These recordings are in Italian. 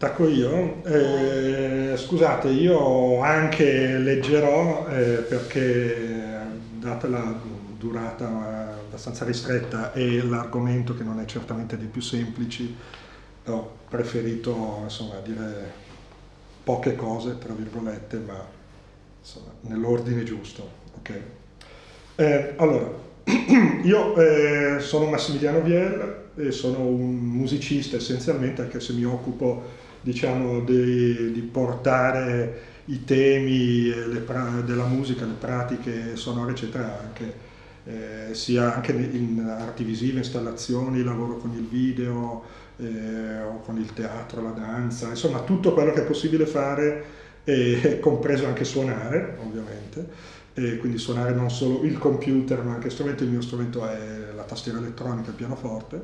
Attacco io. Scusate, io anche leggerò perché data la durata abbastanza ristretta e l'argomento che non è certamente dei più semplici, ho preferito insomma dire poche cose, tra virgolette, ma insomma nell'ordine giusto. Ok? Allora, io sono Massimiliano Viel e sono un musicista essenzialmente, anche se mi occupo diciamo di portare i temi della musica, le pratiche sonore eccetera anche sia anche in arti visive, installazioni, lavoro con il video o con il teatro, la danza, insomma tutto quello che è possibile fare, compreso anche suonare ovviamente. E quindi suonare non solo il computer ma anche strumento. Il mio strumento è la tastiera elettronica, il pianoforte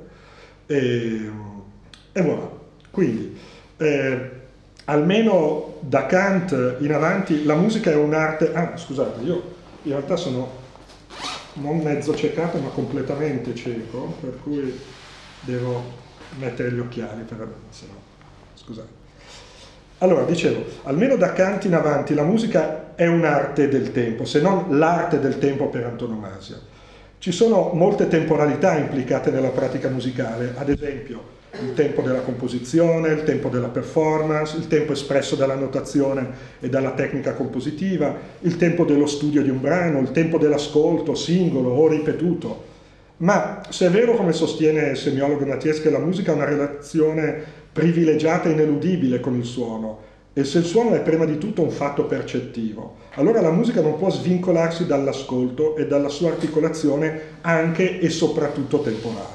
e voilà. Quindi almeno da Kant in avanti la musica è un'arte. Scusate, io in realtà sono non mezzo ciecato ma completamente cieco, per cui devo mettere gli occhiali per se no, scusate. Allora, dicevo, almeno da Kant in avanti la musica è un'arte del tempo, se non l'arte del tempo per antonomasia. Ci sono molte temporalità implicate nella pratica musicale, ad esempio il tempo della composizione, il tempo della performance, il tempo espresso dalla notazione e dalla tecnica compositiva, il tempo dello studio di un brano, il tempo dell'ascolto singolo o ripetuto. Ma se è vero, come sostiene il semiologo Mathies, che la musica ha una relazione privilegiata e ineludibile con il suono, e se il suono è prima di tutto un fatto percettivo, allora la musica non può svincolarsi dall'ascolto e dalla sua articolazione anche e soprattutto temporale.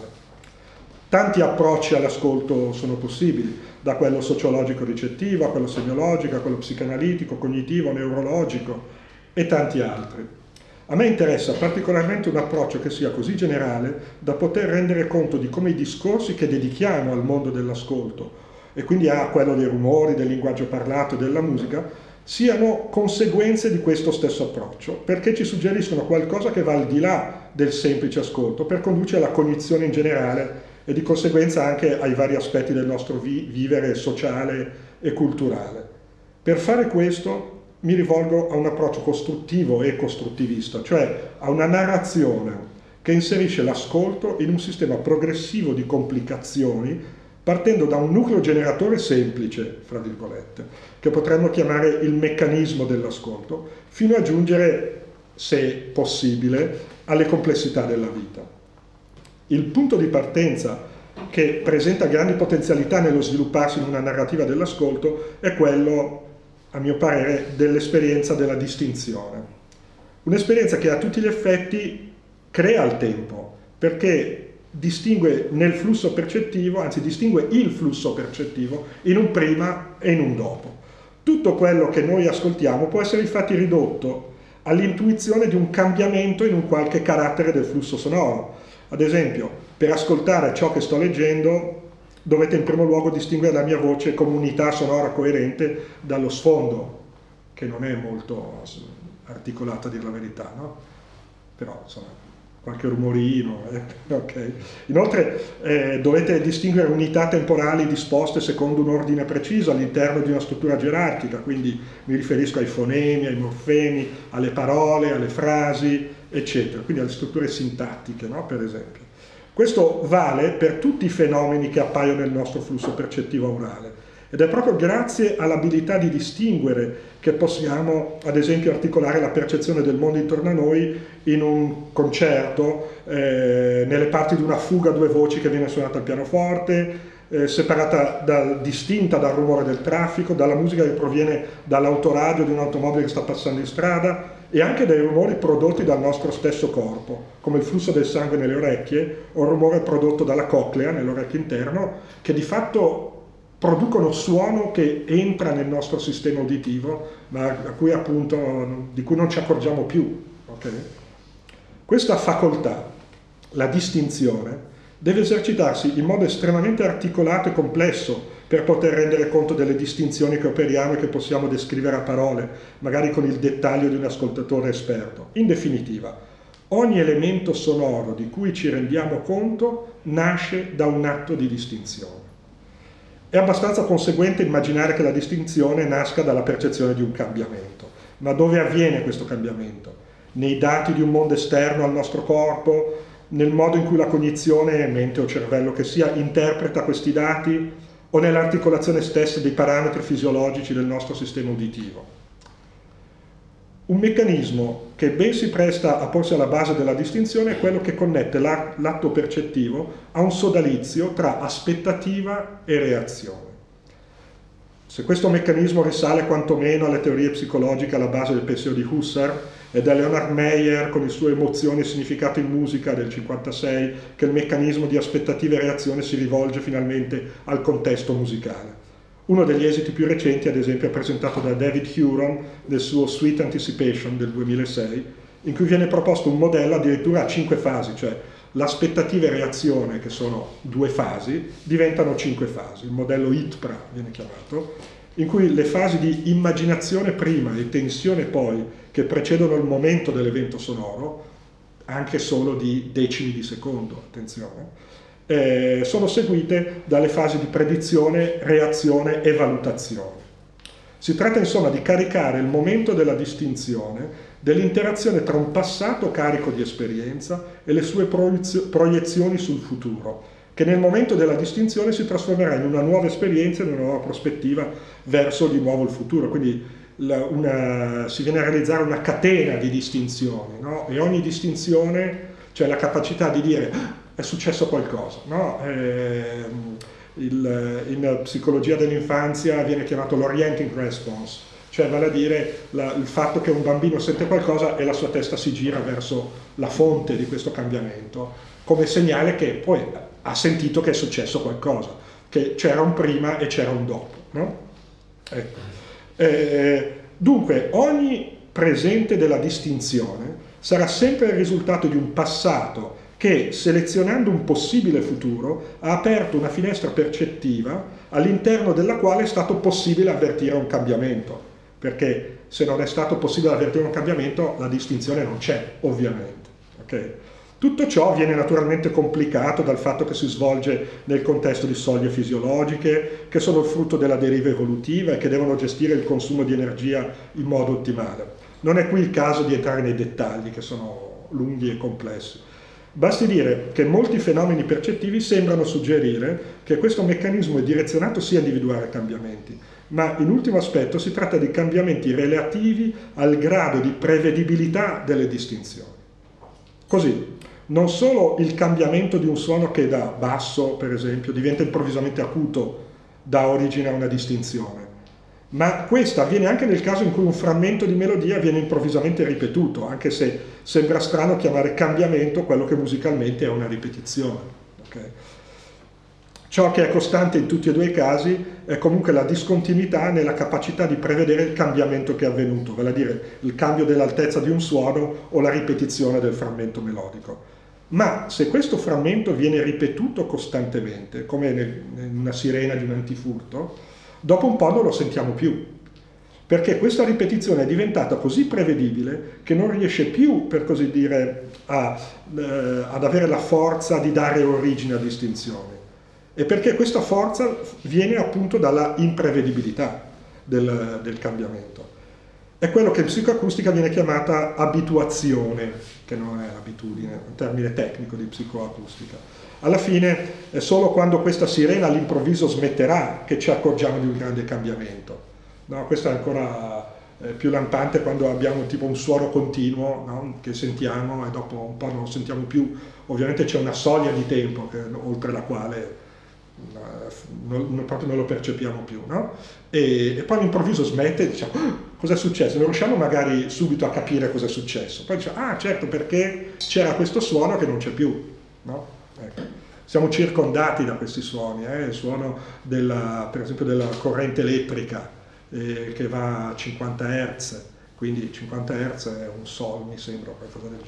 Tanti approcci all'ascolto sono possibili, da quello sociologico ricettivo a quello semiologico, a quello psicanalitico, cognitivo, neurologico e tanti altri. A me interessa particolarmente un approccio che sia così generale da poter rendere conto di come i discorsi che dedichiamo al mondo dell'ascolto, e quindi a quello dei rumori, del linguaggio parlato, della musica, siano conseguenze di questo stesso approccio, perché ci suggeriscono qualcosa che va al di là del semplice ascolto, per condurci alla cognizione in generale e di conseguenza anche ai vari aspetti del nostro vivere sociale e culturale. Per fare questo mi rivolgo a un approccio costruttivo e costruttivista, cioè a una narrazione che inserisce l'ascolto in un sistema progressivo di complicazioni, partendo da un nucleo generatore semplice, fra virgolette, che potremmo chiamare il meccanismo dell'ascolto, fino a giungere, se possibile, alle complessità della vita. Il punto di partenza che presenta grandi potenzialità nello svilupparsi in una narrativa dell'ascolto è quello, a mio parere, dell'esperienza della distinzione. Un'esperienza che a tutti gli effetti crea il tempo, perché distingue nel flusso percettivo, anzi distingue il flusso percettivo in un prima e in un dopo. Tutto quello che noi ascoltiamo può essere infatti ridotto all'intuizione di un cambiamento in un qualche carattere del flusso sonoro. Ad esempio, per ascoltare ciò che sto leggendo dovete in primo luogo distinguere la mia voce come unità sonora coerente dallo sfondo, che non è molto articolato a dir la verità, no? Però insomma qualche rumorino, ok. Inoltre dovete distinguere unità temporali disposte secondo un ordine preciso all'interno di una struttura gerarchica, quindi mi riferisco ai fonemi, ai morfemi, alle parole, alle frasi, eccetera, quindi alle strutture sintattiche, no? Per esempio. Questo vale per tutti i fenomeni che appaiono nel nostro flusso percettivo aurale. Ed è proprio grazie all'abilità di distinguere che possiamo, ad esempio, articolare la percezione del mondo intorno a noi in un concerto, nelle parti di una fuga a due voci che viene suonata al pianoforte, distinta dal rumore del traffico, dalla musica che proviene dall'autoradio di un'automobile che sta passando in strada e anche dai rumori prodotti dal nostro stesso corpo, come il flusso del sangue nelle orecchie o il rumore prodotto dalla coclea nell'orecchio interno, che di fatto producono suono che entra nel nostro sistema uditivo, ma di cui non ci accorgiamo più. Okay? Questa facoltà, la distinzione, deve esercitarsi in modo estremamente articolato e complesso per poter rendere conto delle distinzioni che operiamo e che possiamo descrivere a parole, magari con il dettaglio di un ascoltatore esperto. In definitiva, ogni elemento sonoro di cui ci rendiamo conto nasce da un atto di distinzione. È abbastanza conseguente immaginare che la distinzione nasca dalla percezione di un cambiamento. Ma dove avviene questo cambiamento? Nei dati di un mondo esterno al nostro corpo, nel modo in cui la cognizione, mente o cervello che sia, interpreta questi dati, o nell'articolazione stessa dei parametri fisiologici del nostro sistema uditivo. Un meccanismo che ben si presta a porsi alla base della distinzione è quello che connette l'atto percettivo a un sodalizio tra aspettativa e reazione. Se questo meccanismo risale quantomeno alle teorie psicologiche alla base del pensiero di Husserl e da Leonard Meyer con il suo Emozioni e significato in musica del 1956, che il meccanismo di aspettativa e reazione si rivolge finalmente al contesto musicale. Uno degli esiti più recenti, ad esempio, è presentato da David Huron nel suo Sweet Anticipation del 2006, in cui viene proposto un modello addirittura a 5 fasi, cioè l'aspettativa e reazione, che sono 2 fasi, diventano 5 fasi. Il modello ITPRA viene chiamato, in cui le fasi di immaginazione prima e tensione poi, che precedono il momento dell'evento sonoro, anche solo di decimi di secondo, attenzione, sono seguite dalle fasi di predizione, reazione e valutazione. Si tratta insomma di caricare il momento della distinzione dell'interazione tra un passato carico di esperienza e le sue proiezioni sul futuro, che nel momento della distinzione si trasformerà in una nuova esperienza, in una nuova prospettiva verso di nuovo il futuro. Quindi si viene a realizzare una catena di distinzioni, no? E ogni distinzione, cioè la capacità di dire è successo qualcosa, no? In psicologia dell'infanzia viene chiamato l'orienting response, cioè vale a dire il fatto che un bambino sente qualcosa e la sua testa si gira verso la fonte di questo cambiamento, come segnale che poi ha sentito che è successo qualcosa, che c'era un prima e c'era un dopo, no? Ecco. Dunque ogni presente della distinzione sarà sempre il risultato di un passato che, selezionando un possibile futuro, ha aperto una finestra percettiva all'interno della quale è stato possibile avvertire un cambiamento, perché se non è stato possibile avvertire un cambiamento la distinzione non c'è, ovviamente. Okay? Tutto ciò viene naturalmente complicato dal fatto che si svolge nel contesto di soglie fisiologiche, che sono il frutto della deriva evolutiva e che devono gestire il consumo di energia in modo ottimale. Non è qui il caso di entrare nei dettagli, che sono lunghi e complessi. Basti dire che molti fenomeni percettivi sembrano suggerire che questo meccanismo è direzionato sia a individuare cambiamenti, ma in ultimo aspetto si tratta di cambiamenti relativi al grado di prevedibilità delle distinzioni. Così, non solo il cambiamento di un suono che da basso, per esempio, diventa improvvisamente acuto dà origine a una distinzione, ma questo avviene anche nel caso in cui un frammento di melodia viene improvvisamente ripetuto, anche se sembra strano chiamare cambiamento quello che musicalmente è una ripetizione. Okay? Ciò che è costante in tutti e due i casi è comunque la discontinuità nella capacità di prevedere il cambiamento che è avvenuto, vale a dire il cambio dell'altezza di un suono o la ripetizione del frammento melodico. Ma se questo frammento viene ripetuto costantemente, come in una sirena di un antifurto, dopo un po' non lo sentiamo più, perché questa ripetizione è diventata così prevedibile che non riesce più, per così dire, ad avere la forza di dare origine a distinzioni. E perché questa forza viene appunto dalla imprevedibilità del cambiamento. È quello che in psicoacustica viene chiamata abituazione, che non è abitudine, è un termine tecnico di psicoacustica. Alla fine è solo quando questa sirena all'improvviso smetterà che ci accorgiamo di un grande cambiamento. No, questo è ancora più lampante quando abbiamo tipo un suono continuo, no, che sentiamo e dopo un po' non lo sentiamo più. Ovviamente c'è una soglia di tempo oltre la quale proprio non lo percepiamo più, no? E poi all'improvviso smette e diciamo cosa è successo? Non riusciamo magari subito a capire cosa è successo, poi diciamo ah certo, perché c'era questo suono che non c'è più, no? Ecco. Siamo circondati da questi suoni, il suono per esempio della corrente elettrica che va a 50 Hz, quindi 50 Hz è un sol, mi sembra, qualcosa del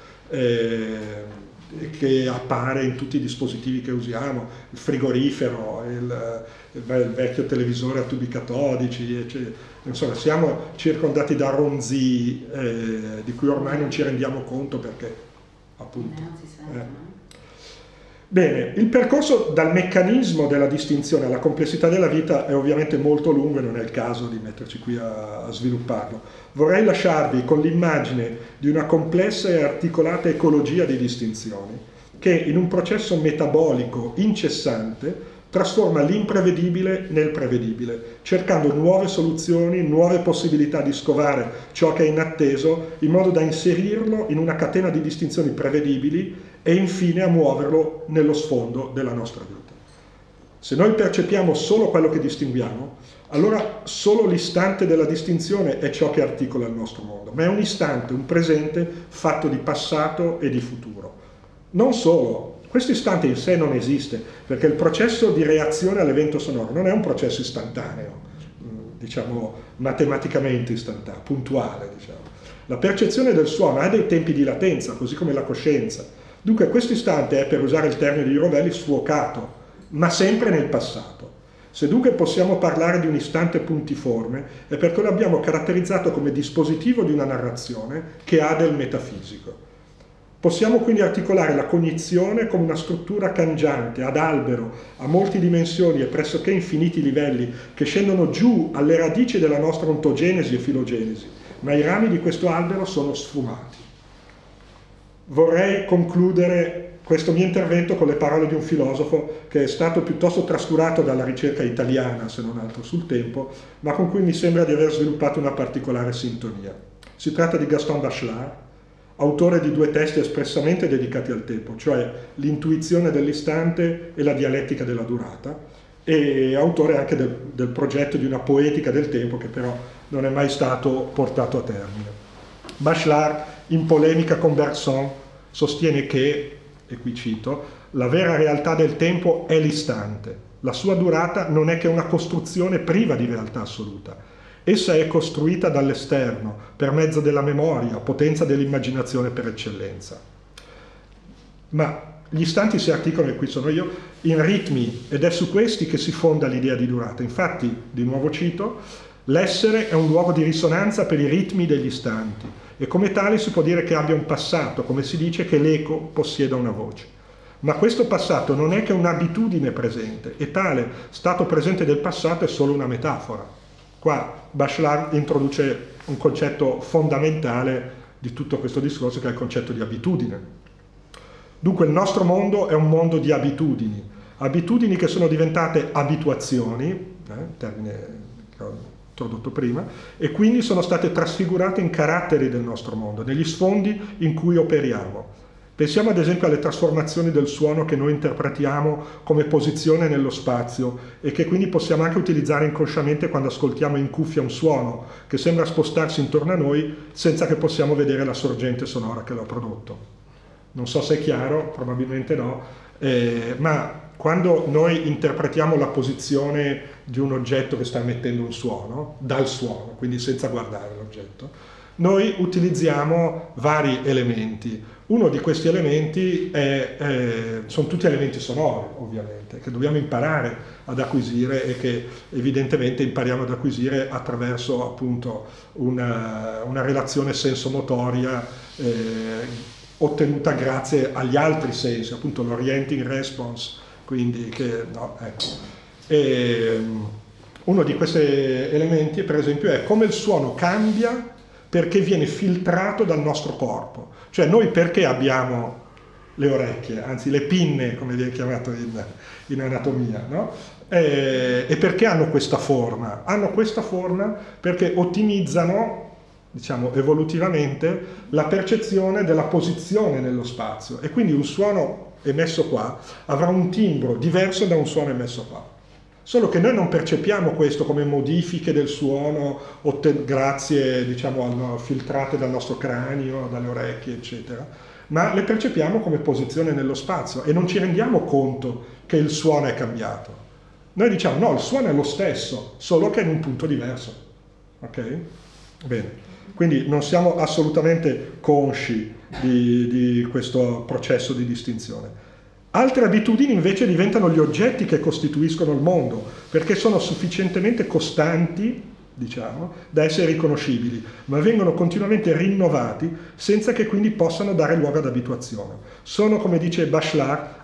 genere. Che appare in tutti i dispositivi che usiamo, il frigorifero, il vecchio televisore a tubi catodici, eccetera. Insomma, siamo circondati da ronzii di cui ormai non ci rendiamo conto perché appunto Bene, il percorso dal meccanismo della distinzione alla complessità della vita è ovviamente molto lungo e non è il caso di metterci qui a svilupparlo. Vorrei lasciarvi con l'immagine di una complessa e articolata ecologia di distinzioni che in un processo metabolico incessante trasforma l'imprevedibile nel prevedibile, cercando nuove soluzioni, nuove possibilità di scovare ciò che è inatteso, in modo da inserirlo in una catena di distinzioni prevedibili e infine a muoverlo nello sfondo della nostra vita. Se noi percepiamo solo quello che distinguiamo, allora solo l'istante della distinzione è ciò che articola il nostro mondo, ma è un istante, un presente fatto di passato e di futuro. Non solo, questo istante in sé non esiste, perché il processo di reazione all'evento sonoro non è un processo istantaneo, diciamo matematicamente istantaneo, puntuale, diciamo. La percezione del suono ha dei tempi di latenza, così come la coscienza. Dunque questo istante è, per usare il termine di Rovelli, sfuocato, ma sempre nel passato. Se dunque possiamo parlare di un istante puntiforme, è perché lo abbiamo caratterizzato come dispositivo di una narrazione che ha del metafisico. Possiamo quindi articolare la cognizione come una struttura cangiante, ad albero, a molte dimensioni e pressoché infiniti livelli, che scendono giù alle radici della nostra ontogenesi e filogenesi, ma i rami di questo albero sono sfumati. Vorrei concludere questo mio intervento con le parole di un filosofo che è stato piuttosto trascurato dalla ricerca italiana, se non altro sul tempo, ma con cui mi sembra di aver sviluppato una particolare sintonia. Si tratta di Gaston Bachelard, autore di 2 testi espressamente dedicati al tempo, cioè L'intuizione dell'istante e la dialettica della durata, e autore anche del progetto di una poetica del tempo che però non è mai stato portato a termine. Bachelard, in polemica con Bergson, sostiene che, e qui cito, la vera realtà del tempo è l'istante. La sua durata non è che una costruzione priva di realtà assoluta. Essa è costruita dall'esterno, per mezzo della memoria, potenza dell'immaginazione per eccellenza. Ma gli istanti si articolano, e qui sono io, in ritmi, ed è su questi che si fonda l'idea di durata. Infatti, di nuovo cito, l'essere è un luogo di risonanza per i ritmi degli istanti, e come tale si può dire che abbia un passato, come si dice che l'eco possieda una voce. Ma questo passato non è che un'abitudine presente, e tale stato presente del passato è solo una metafora. Qua Bachelard introduce un concetto fondamentale di tutto questo discorso, che è il concetto di abitudine. Dunque il nostro mondo è un mondo di abitudini, abitudini che sono diventate abituazioni, termine che ho introdotto prima, e quindi sono state trasfigurate in caratteri del nostro mondo, negli sfondi in cui operiamo. Pensiamo ad esempio alle trasformazioni del suono che noi interpretiamo come posizione nello spazio e che quindi possiamo anche utilizzare inconsciamente quando ascoltiamo in cuffia un suono che sembra spostarsi intorno a noi senza che possiamo vedere la sorgente sonora che lo ha prodotto. Non so se è chiaro, probabilmente no, ma quando noi interpretiamo la posizione di un oggetto che sta emettendo un suono, dal suono, quindi senza guardare l'oggetto, noi utilizziamo vari elementi. Uno di questi elementi sono tutti elementi sonori, ovviamente, che dobbiamo imparare ad acquisire e che evidentemente impariamo ad acquisire attraverso appunto una relazione sensomotoria ottenuta grazie agli altri sensi, appunto l'orienting response, quindi che no, ecco. Uno di questi elementi, per esempio, è come il suono cambia perché viene filtrato dal nostro corpo. Cioè noi perché abbiamo le orecchie, anzi le pinne, come viene chiamato in anatomia, no? E perché hanno questa forma? Hanno questa forma perché ottimizzano, diciamo evolutivamente, la percezione della posizione nello spazio, e quindi un suono emesso qua avrà un timbro diverso da un suono emesso qua. Solo che noi non percepiamo questo come modifiche del suono grazie, diciamo, filtrate dal nostro cranio, dalle orecchie, eccetera, ma le percepiamo come posizione nello spazio e non ci rendiamo conto che il suono è cambiato. Noi diciamo no, il suono è lo stesso, solo che è in un punto diverso. Ok? Bene. Quindi non siamo assolutamente consci di questo processo di distinzione. Altre abitudini invece diventano gli oggetti che costituiscono il mondo, perché sono sufficientemente costanti, diciamo, da essere riconoscibili, ma vengono continuamente rinnovati senza che quindi possano dare luogo ad abituazione. Sono, come dice Bachelard,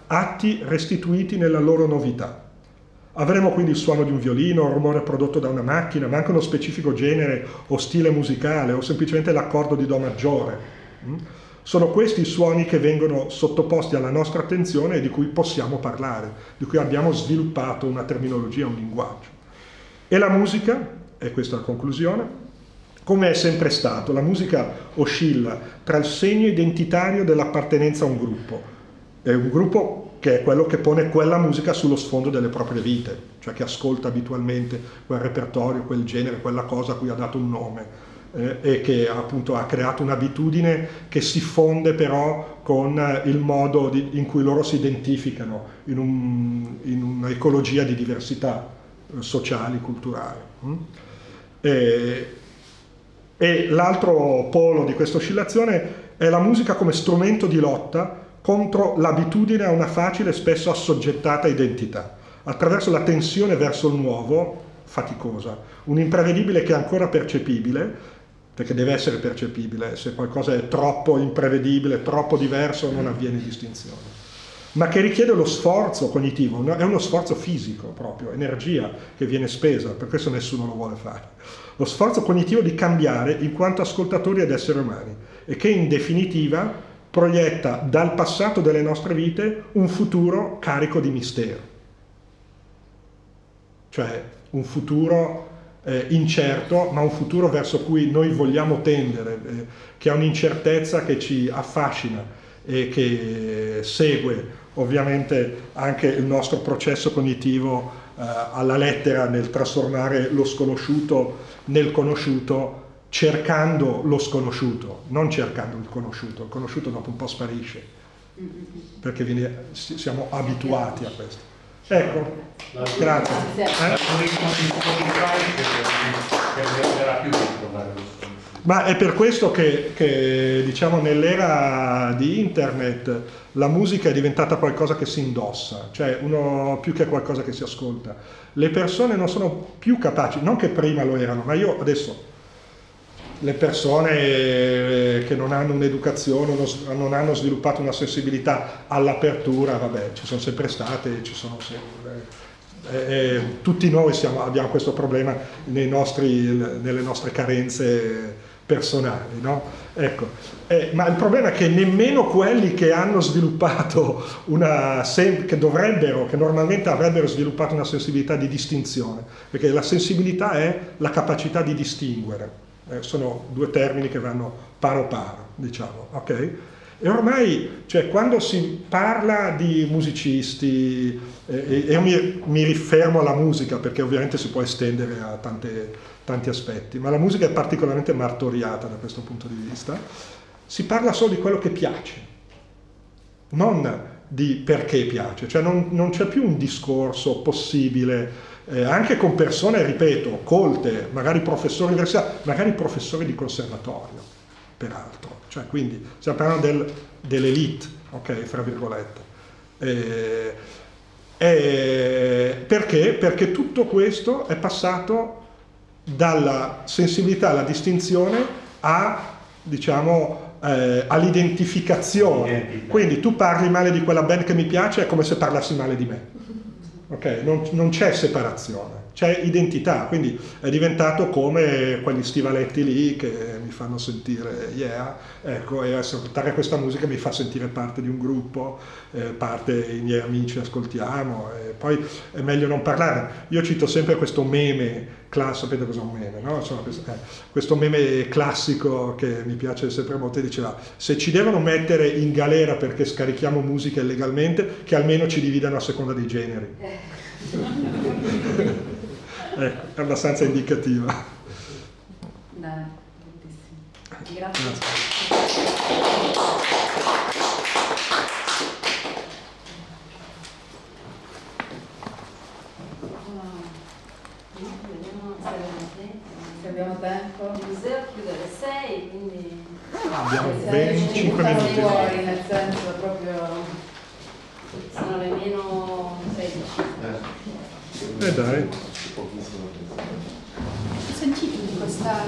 atti restituiti nella loro novità. Avremo quindi il suono di un violino, un rumore prodotto da una macchina, ma anche uno specifico genere o stile musicale, o semplicemente l'accordo di Do maggiore. Sono questi i suoni che vengono sottoposti alla nostra attenzione e di cui possiamo parlare, di cui abbiamo sviluppato una terminologia, un linguaggio. E la musica, e questa è la conclusione, come è sempre stato, la musica oscilla tra il segno identitario dell'appartenenza a un gruppo, è un gruppo che è quello che pone quella musica sullo sfondo delle proprie vite, cioè che ascolta abitualmente quel repertorio, quel genere, quella cosa a cui ha dato un nome, e che appunto ha creato un'abitudine che si fonde però con il modo in cui loro si identificano in un'ecologia di diversità sociali, culturali. E l'altro polo di questa oscillazione è la musica come strumento di lotta contro l'abitudine a una facile e spesso assoggettata identità, attraverso la tensione verso il nuovo, faticosa, un imprevedibile che è ancora percepibile, perché deve essere percepibile, se qualcosa è troppo imprevedibile, troppo diverso, non avviene distinzione, ma che richiede lo sforzo cognitivo, è uno sforzo fisico proprio, energia che viene spesa, per questo nessuno lo vuole fare. Lo sforzo cognitivo di cambiare in quanto ascoltatori ed esseri umani e che in definitiva proietta dal passato delle nostre vite un futuro carico di mistero, cioè un futuro incerto, ma un futuro verso cui noi vogliamo tendere, che ha un'incertezza che ci affascina e che segue ovviamente anche il nostro processo cognitivo alla lettera nel trasformare lo sconosciuto nel conosciuto, cercando lo sconosciuto, non cercando il conosciuto dopo un po' sparisce, perché siamo abituati a questo. Ecco, grazie. Ma è per questo che diciamo nell'era di internet la musica è diventata qualcosa che si indossa, cioè più che qualcosa che si ascolta. Le persone non sono più capaci, non che prima lo erano, ma io adesso le persone che non hanno un'educazione, non hanno sviluppato una sensibilità all'apertura, vabbè, ci sono sempre state, ci sono sempre. Tutti noi abbiamo questo problema nelle nostre carenze personali, no? Ecco. Ma il problema è che nemmeno quelli che hanno sviluppato che normalmente avrebbero sviluppato una sensibilità di distinzione, perché la sensibilità è la capacità di distinguere. Sono due termini che vanno paro paro, diciamo, ok? E ormai, cioè, quando si parla di musicisti, e io mi rifermo alla musica perché ovviamente si può estendere a tanti aspetti, ma la musica è particolarmente martoriata da questo punto di vista, si parla solo di quello che piace, non di perché piace, cioè non c'è più un discorso possibile, anche con persone, ripeto, colte, magari professori di università, magari professori di conservatorio, peraltro, cioè quindi stiamo parlando dell'elite, ok, fra virgolette. Perché? Perché tutto questo è passato dalla sensibilità alla distinzione all'identificazione. Quindi tu parli male di quella band che mi piace, è come se parlassi male di me. Okay? Non c'è separazione, c'è identità, quindi è diventato come quegli stivaletti lì che mi fanno sentire ecco, e ascoltare questa musica mi fa sentire parte di un gruppo, i miei amici ascoltiamo, e poi è meglio non parlare. Io cito sempre questo meme classico, sapete cosa è un meme, no? Insomma, questo meme classico che mi piace sempre molto, diceva: se ci devono mettere in galera perché scarichiamo musica illegalmente, che almeno ci dividano a seconda dei generi. Ecco, è abbastanza indicativa. Dai, grazie. Se abbiamo tempo. Il museo chiude alle 6, quindi abbiamo 25 minuti. Fuori, nel senso proprio sono le meno 16. Dai. Ho sentito di questa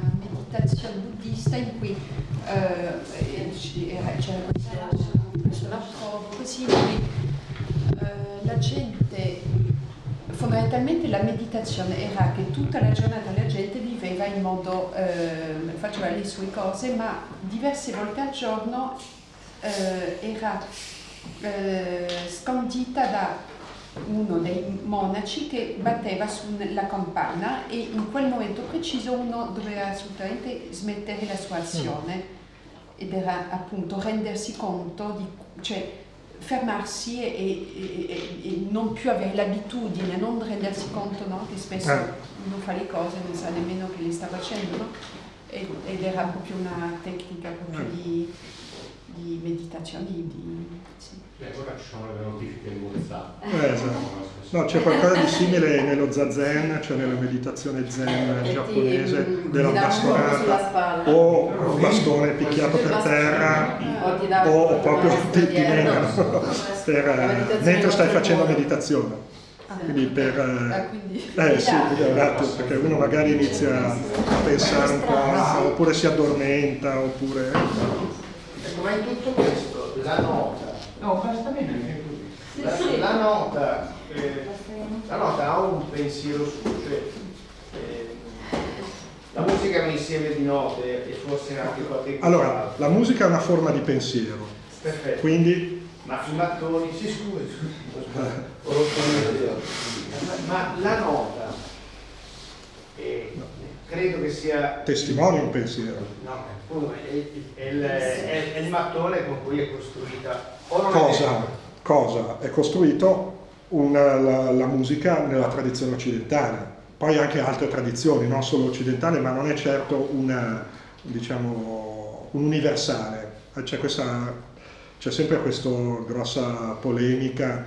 meditazione buddista in cui c'era questo la provo così la gente, fondamentalmente la meditazione era che tutta la giornata la gente viveva in modo, faceva le sue cose, ma diverse volte al giorno era scandita da uno dei monaci che batteva sulla campana e in quel momento preciso uno doveva assolutamente smettere la sua azione ed era appunto rendersi conto cioè fermarsi e non più avere l'abitudine, non rendersi conto, no? Che spesso uno fa le cose e non sa nemmeno che le sta facendo, no? Ed era proprio una tecnica proprio di meditazione, sì. Ora ci sono le notifiche di WhatsApp. Esatto. No, c'è qualcosa di simile nello zazen, cioè nella meditazione zen giapponese, della bastonata o un bastone picchiato per terra o proprio ti menano mentre stai facendo meditazione. Quindi sì, esatto, perché uno magari inizia a pensare un po', oppure si addormenta, oppure... Ecco, ma in tutto questo la nota... No, basta bene anche così. La nota ha un pensiero su, cioè la musica è un insieme di note e forse anche qualche... Allora, la musica è una forma di pensiero. Perfetto. Quindi... Ma i mattoni, sì, scusa, ma la nota credo che sia... Testimonia un pensiero. No, è il mattone con cui è costruita. Cosa? È costruito la musica nella tradizione occidentale, poi anche altre tradizioni, non solo occidentale, ma non è certo un universale. C'è sempre questa grossa polemica.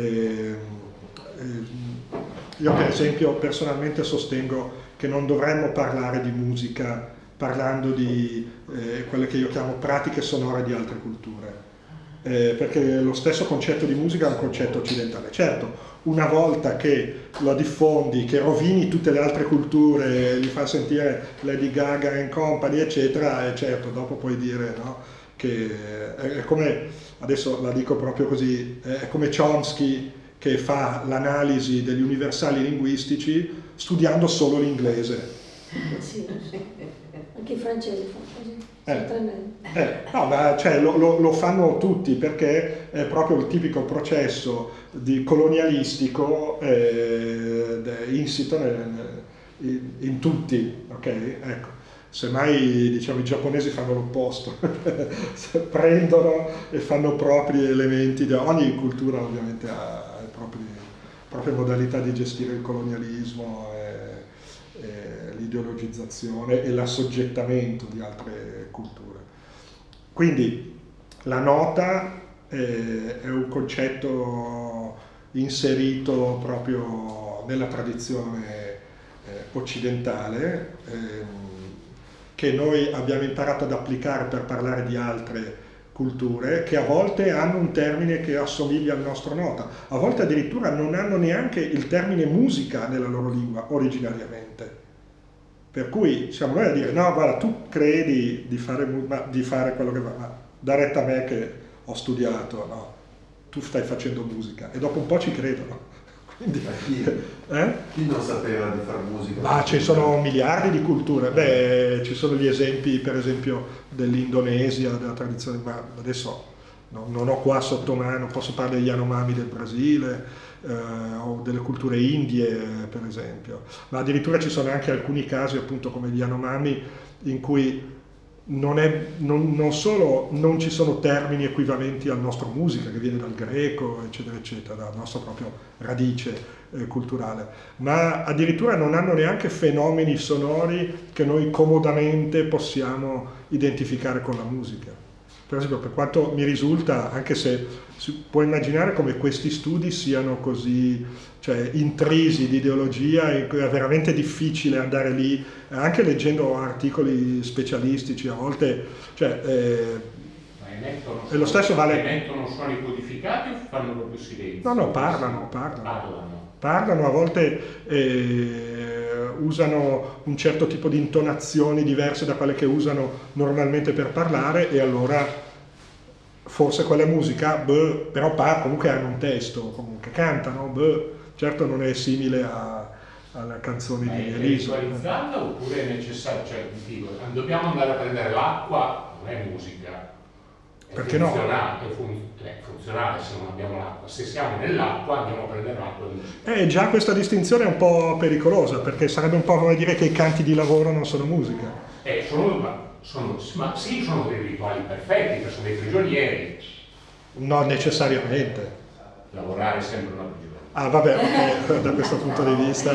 Io per esempio personalmente sostengo che non dovremmo parlare di musica parlando di quelle che io chiamo pratiche sonore di altre culture. Perché lo stesso concetto di musica è un concetto occidentale. Certo, una volta che lo diffondi, che rovini tutte le altre culture, li fa sentire Lady Gaga and company, eccetera, certo, dopo puoi dire, no, che è come, adesso la dico proprio così, è come Chomsky che fa l'analisi degli universali linguistici studiando solo l'inglese. Sì, anche i francesi fanno così. No, ma cioè, lo fanno tutti perché è proprio il tipico processo di colonialistico insito in tutti, ok? Ecco, semmai diciamo i giapponesi fanno l'opposto, prendono e fanno propri elementi, ogni cultura ovviamente ha le proprie modalità di gestire il colonialismo, l'ideologizzazione e l'assoggettamento di altre culture. Quindi la nota è un concetto inserito proprio nella tradizione occidentale che noi abbiamo imparato ad applicare per parlare di altre culture che a volte hanno un termine che assomiglia al nostro nota, a volte addirittura non hanno neanche il termine musica nella loro lingua originariamente. Per cui siamo noi a dire, no, guarda, tu credi di fare quello che va, ma da retta a me che ho studiato, no, tu stai facendo musica, e dopo un po' ci credono. Quindi, chi non sapeva di fare musica? Ci sono miliardi di culture, ci sono gli esempi, per esempio, dell'Indonesia, della tradizione, ma adesso non ho qua sotto mano, posso parlare degli Yanomami del Brasile, o delle culture indie per esempio, ma addirittura ci sono anche alcuni casi appunto come gli Yanomami in cui non solo non ci sono termini equivalenti al nostro musica che viene dal greco eccetera eccetera, dalla nostra proprio radice culturale, ma addirittura non hanno neanche fenomeni sonori che noi comodamente possiamo identificare con la musica. Per esempio, per quanto mi risulta, anche se si può immaginare come questi studi siano così, cioè, intrisi di ideologia, e è veramente difficile andare lì, anche leggendo articoli specialistici, a volte, cioè, e lo stesso vale... Emettono suoni codificati o fanno proprio silenzio? No, parlano, a volte usano un certo tipo di intonazioni diverse da quelle che usano normalmente per parlare, e allora forse quella musica, però comunque hanno un testo, comunque cantano, certo non è simile alla canzone di Elisa. È ritualizzata oppure è necessario? Cioè, dico, dobbiamo andare a prendere l'acqua, non è musica. È perché no? È funzionale se non abbiamo l'acqua. Se siamo nell'acqua andiamo a prendere l'acqua di musica. Già questa distinzione è un po' pericolosa, perché sarebbe un po' come dire che i canti di lavoro non sono musica. Sono dei rituali perfetti, perché sono dei prigionieri. Non necessariamente. Lavorare è sempre una prigione. Ah vabbè, okay, da questo punto di vista.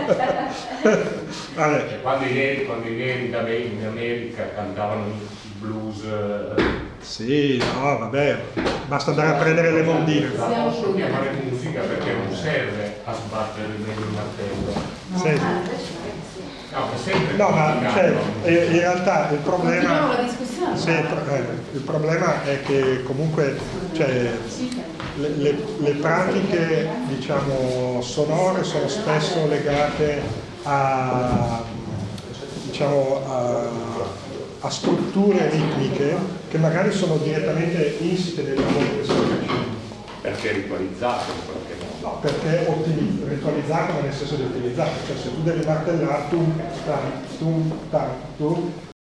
Vabbè. Cioè, quando i neri in America cantavano il blues. Sì, no, vabbè, basta andare a prendere le mondine. La posso chiamare musica perché non serve a sbattere il martello. Sì. No, ma cioè, in realtà il problema, Continuiamo la discussione. sì, il problema è che comunque cioè, le pratiche diciamo sonore sono spesso legate a a strutture ritmiche che magari sono direttamente insite nel lavoro che sto facendo. Perché è ritualizzato in qualche modo. No, perché è ritualizzato ma nel senso di utilizzato, cioè se tu devi martellare tum, tam,